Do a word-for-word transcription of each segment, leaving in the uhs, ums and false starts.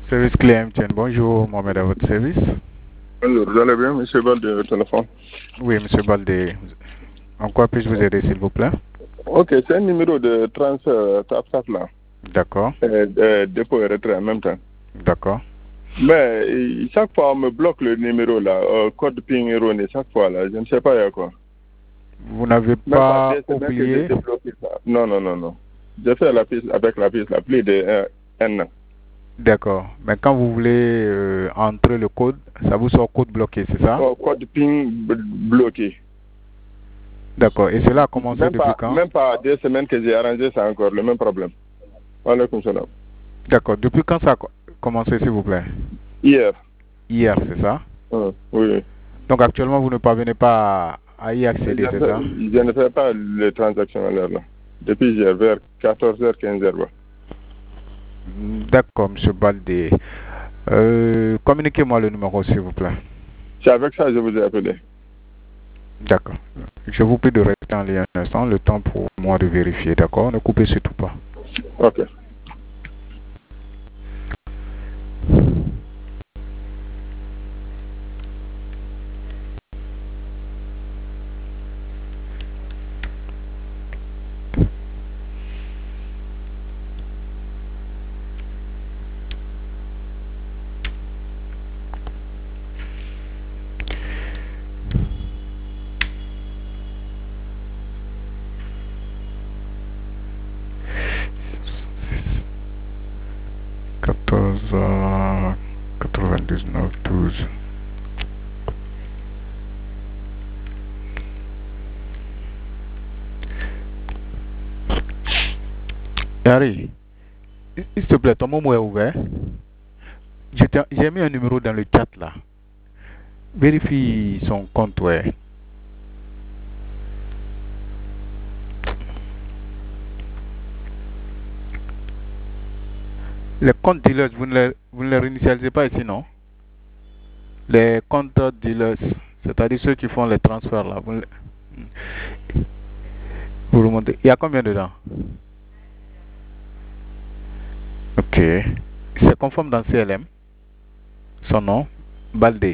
Service client, bonjour, Mohamed à votre service. Bonjour, vous allez bien, monsieur Baldé, au téléphone? Oui, monsieur Baldé. En quoi puis-je vous aider, s'il vous plaît? Ok, c'est un numéro de transfert TAPSAT là. D'accord. Euh, euh, dépôt et retrait en même temps. D'accord. Mais chaque fois, on me bloque le numéro là, euh, code PIN erroné, chaque fois là, je ne sais pas il y a quoi. Vous n'avez Même pas pas oublié? Ça. Non, non, non, non. J'ai fait la piste avec la piste la plus de un an. D'accord. Mais quand vous voulez euh, entrer le code, ça vous sort code bloqué, c'est ça? Oh, code PIN bloqué. D'accord. Et cela a commencé même depuis pas, quand? Même pas deux semaines que j'ai arrangé ça encore, le même problème. Walaikum salam. D'accord. Depuis quand ça a commencé, s'il vous plaît? Hier. Hier, c'est ça? Ah, oui. Donc actuellement, vous ne parvenez pas à y accéder, c'est ça? Je ne fais pas les transactions à l'heure là. Depuis hier, vers quatorze heures, quinze heures. D'accord, monsieur Baldé. Euh, communiquez-moi le numéro, s'il vous plaît. C'est avec ça que je vous ai appelé. D'accord. Je vous prie de rester en ligne un instant, le temps pour moi de vérifier, d'accord? Ne coupez surtout pas. Ok. quatorze quatre-vingt-dix-neuf douze. Harry, s'il te plaît, ton mot est ouvert. J'ai mis un numéro dans le chat là. Vérifie son compte, ouais. Les comptes dealers, vous ne les, vous ne les réinitialisez pas ici, non? Les comptes dealers, c'est-à-dire ceux qui font les transferts là. Vous, vous remontez. Il y a combien dedans? Ok. C'est conforme dans C L M. Son nom, Baldé.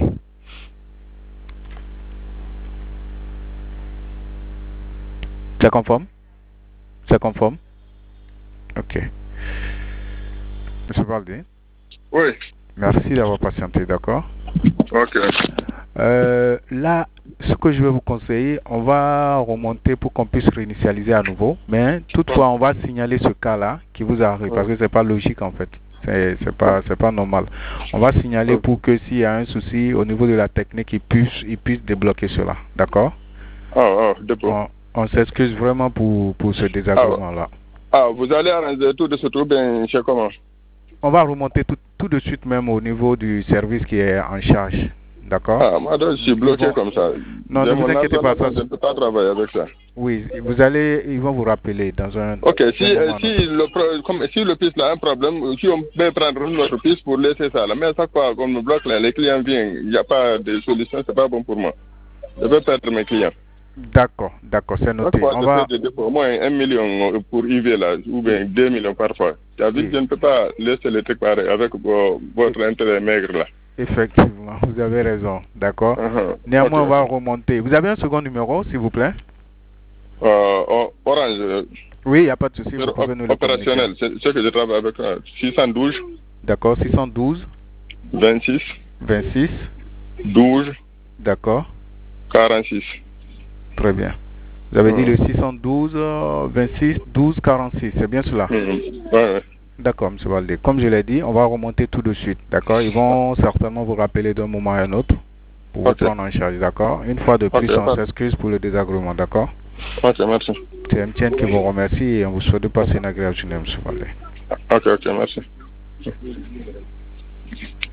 C'est conforme? C'est conforme? Ok. Monsieur Baldé? Oui. Merci d'avoir patienté, d'accord? Ok. Euh, là, ce que je vais vous conseiller, on va remonter pour qu'on puisse réinitialiser à nouveau. Mais toutefois, on va signaler ce cas-là qui vous arrive parce que c'est pas logique en fait. C'est c'est pas c'est pas normal. On va signaler pour que s'il y a un souci au niveau de la technique, ils puissent ils puissent débloquer cela. D'accord? Ah, ah, d'accord. On, on s'excuse vraiment pour pour ce désagrément-là. Ah, vous allez arranger tout de suite ou bien c'est comment? On va remonter tout, tout de suite même au niveau du service qui est en charge. D'accord? Ah, moi, je suis bloqué vont... comme ça. Non, ne vous inquiétez pas. Ça... Je ne peux pas travailler avec ça. Oui, vous allez, ils vont vous rappeler dans un. Ok, si, un si, le, comme, si le piste a un problème, si on peut prendre notre piste pour laisser ça là. Mais à chaque fois qu'on me bloque là, les clients viennent, il n'y a pas de solution, c'est pas bon pour moi. Je vais perdre mes clients. D'accord, d'accord, c'est noté. Fois, on je va... fais des dépôts, au moins un million pour I V là, ou bien deux millions parfois. Oui. Je ne peux pas laisser les trucs pareils avec vos, votre oui. intérêt maigre là. Effectivement, vous avez raison, d'accord. Uh-huh. Néanmoins, okay. On va remonter. Vous avez un second numéro, s'il vous plaît? euh, Orange. Oui, il n'y a pas de souci. Vous pouvez nous le opérationnel, c'est ce que je travaille avec. Euh, six cent douze. D'accord, six cent douze. vingt-six. vingt-six. douze. D'accord. quarante-six. Très bien. Vous avez mmh. dit le six cent douze, vingt-six, douze, quarante-six, c'est bien cela? mmh. Ouais, ouais. D'accord, M. Baldé. Comme je l'ai dit, on va remonter tout de suite, d'accord? Ils vont certainement vous rappeler d'un moment à un autre pour okay. vous prendre en charge, d'accord? Une fois de plus, okay, on s'excuse pour le désagrément, d'accord? Ok, merci. C'est M T N qui vous remercie et on vous souhaite de passer une agréable journée, M. Baldé. Ok, ok, merci.